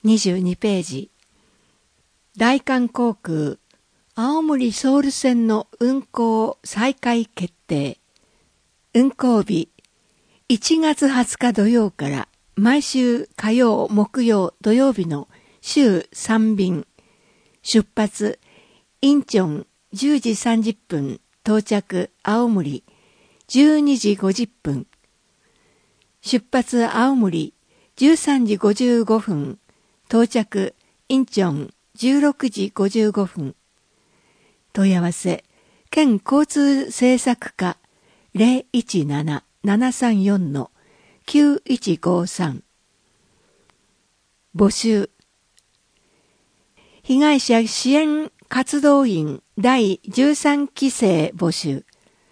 22ページ。大韓航空青森ソウル線の運航再開決定。運航日1月20日土曜から毎週火曜木曜土曜日の週3便。出発インチョン10時30分到着青森12時50分。出発青森13時55分到着インチョン16時55分。問い合わせ県交通政策課 017-734-9153。募集被害者支援活動員第13期生募集。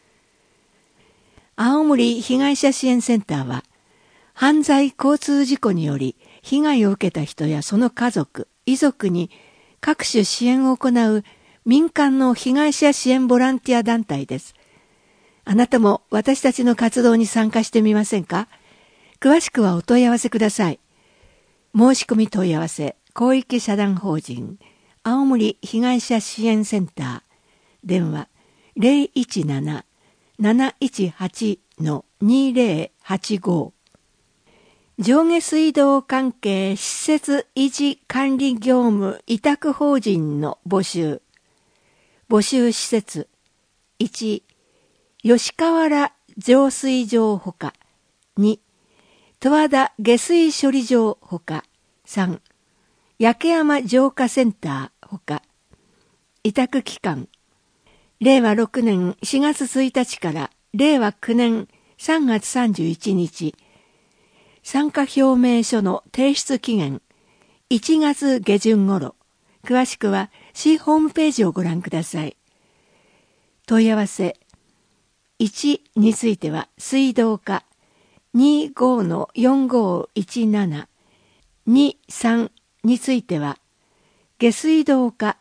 青森被害者支援センターは犯罪交通事故により被害を受けた人やその家族、遺族に各種支援を行う民間の被害者支援ボランティア団体です。あなたも私たちの活動に参加してみませんか？詳しくはお問い合わせください。申し込み問い合わせ、公益社団法人青森被害者支援センター、電話 017-718-2085。上下水道関係施設維持管理業務委託法人の募集。募集施設1、吉川原浄水場ほか2、十和田下水処理場ほか3、焼山浄化センターほか。委託期間令和6年4月1日から令和9年3月31日。参加表明書の提出期限1月下旬頃。詳しくは市ホームページをご覧ください。問い合わせ1については水道課 25-4517。23については下水道課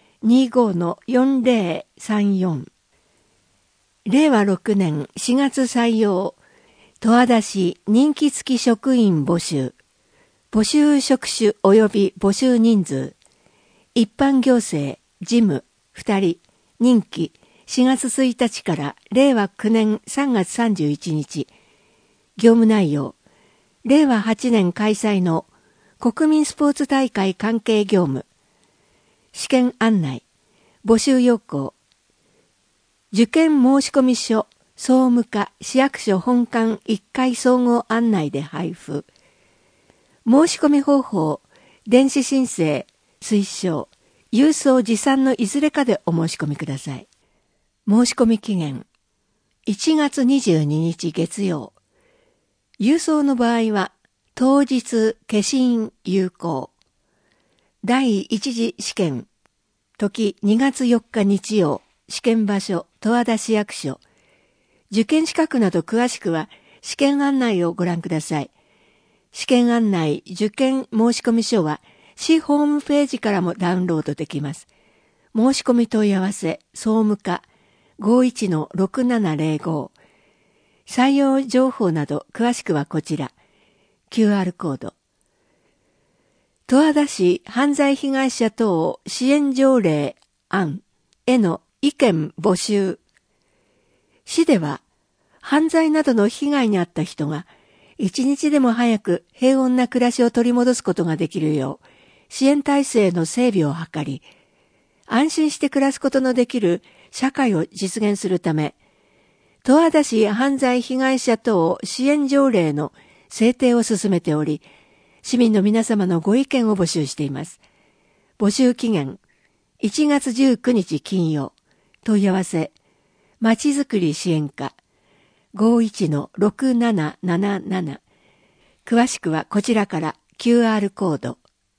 25-4034。令和6年4月採用十和田市任期付き職員募集。募集職種及び募集人数。一般行政、事務、2人、任期4月1日から令和9年3月31日。業務内容。令和8年開催の国民スポーツ大会関係業務。試験案内。募集要項。受験申込書。総務課市役所本館1階総合案内で配布。申し込み方法、電子申請、推奨、郵送持参のいずれかでお申し込みください。申し込み期限、1月22日月曜。郵送の場合は、当日消印有効。第一次試験、時2月4日日曜、試験場所、十和田市役所。受験資格など詳しくは試験案内をご覧ください。試験案内受験申込書は市ホームページからもダウンロードできます。申し込み問い合わせ総務課 51-6705。採用情報など詳しくはこちら。QR コード。十和田市犯罪被害者等支援条例案への意見募集。市では、犯罪などの被害に遭った人が、一日でも早く平穏な暮らしを取り戻すことができるよう、支援体制の整備を図り、安心して暮らすことのできる社会を実現するため、十和田市犯罪被害者等支援条例の制定を進めており、市民の皆様のご意見を募集しています。募集期限、1月19日金曜。問い合わせ、まちづくり支援課 51-6777。詳しくはこちらから QR コード。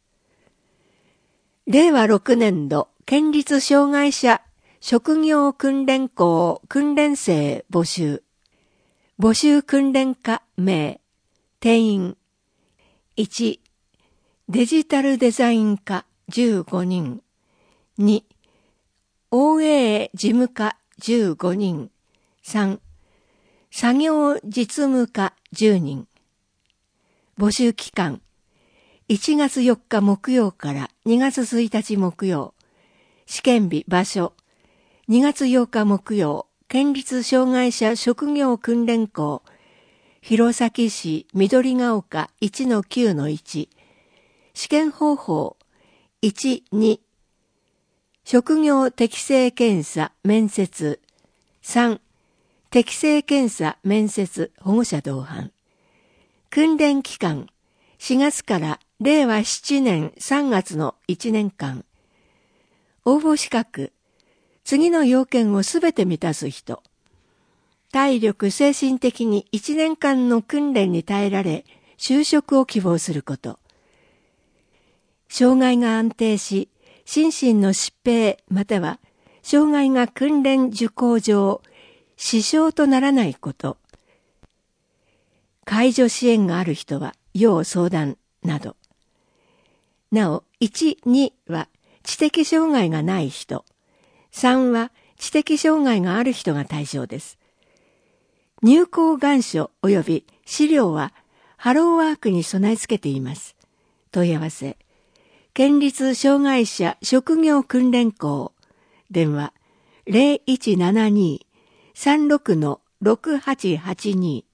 令和6年度県立障害者職業訓練校訓練生募集。募集訓練課名。定員。1、デジタルデザイン科15人。2、OA 事務課15人。3、作業実務課10人。募集期間 1月4日木曜から2月1日木曜。試験日場所。2月8日木曜。県立障害者職業訓練校。弘前市緑ヶ丘 1-9-1。試験方法。1、2。職業適性検査面接。3、適性検査面接保護者同伴。訓練期間、4月から令和7年3月の1年間。応募資格、次の要件をすべて満たす人。体力精神的に1年間の訓練に耐えられ、就職を希望すること。障害が安定し、心身の疾病または障害が訓練受講上支障とならないこと。介助支援がある人は要相談など。なお、1、2は知的障害がない人。3は知的障害がある人が対象です。入校願書及び資料はハローワークに備え付けています。問い合わせ。県立障害者職業訓練校。電話0172-36-6882。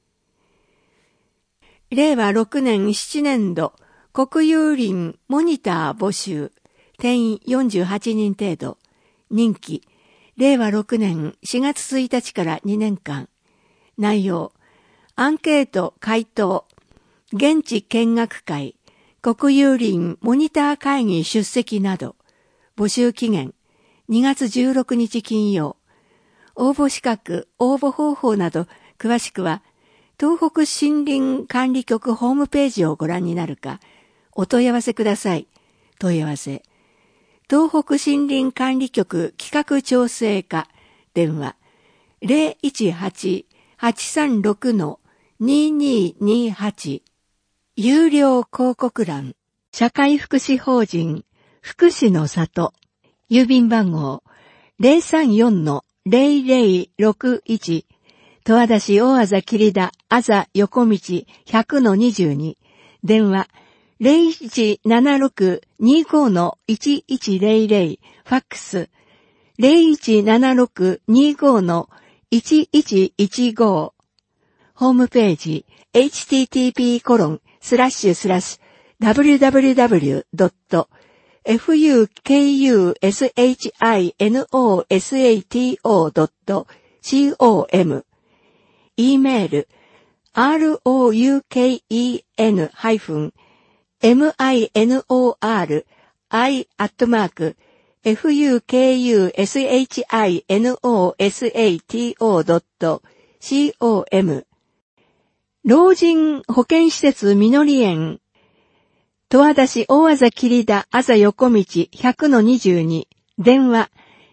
令和6年7年度国有林モニター募集。定員48人程度。任期。令和6年4月1日から2年間。内容。アンケート回答。現地見学会。国有林モニター会議出席など。募集期限。2月16日金曜。応募資格、応募方法など、詳しくは、東北森林管理局ホームページをご覧になるか、お問い合わせください。問い合わせ。東北森林管理局企画調整課。電話。018-836-2228。有料広告欄。社会福祉法人、福祉の里。郵便番号、034-0061。十和田市大字切田、あざ横道 100-22。電話、0176-25-1100。ファックス、0176-25-1115。ホームページ、http://www.fukushinosato.com。e メール、roukeinoi-fukushinosato.com。老人保健施設みのり園。十和田市大字切田あざ横道 100-22。電話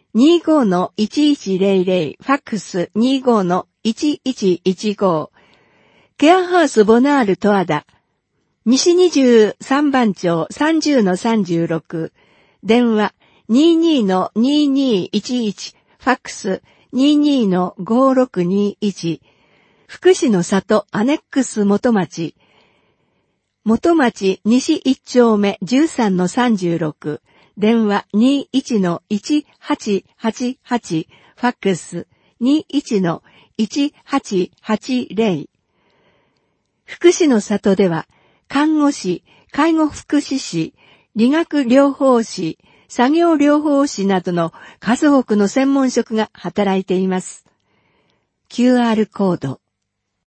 25-1100。ファックス 25-1115。ケアハウスボナール十和田。西23番町 30-36。電話 22-2211。ファックス 22-5621。福祉の里アネックス元町。元町西1丁目 13-36。電話 21-1888。ファックス 21-1880。福祉の里では、看護師、介護福祉士、理学療法士、作業療法士などの数多くの専門職が働いています。QR コード。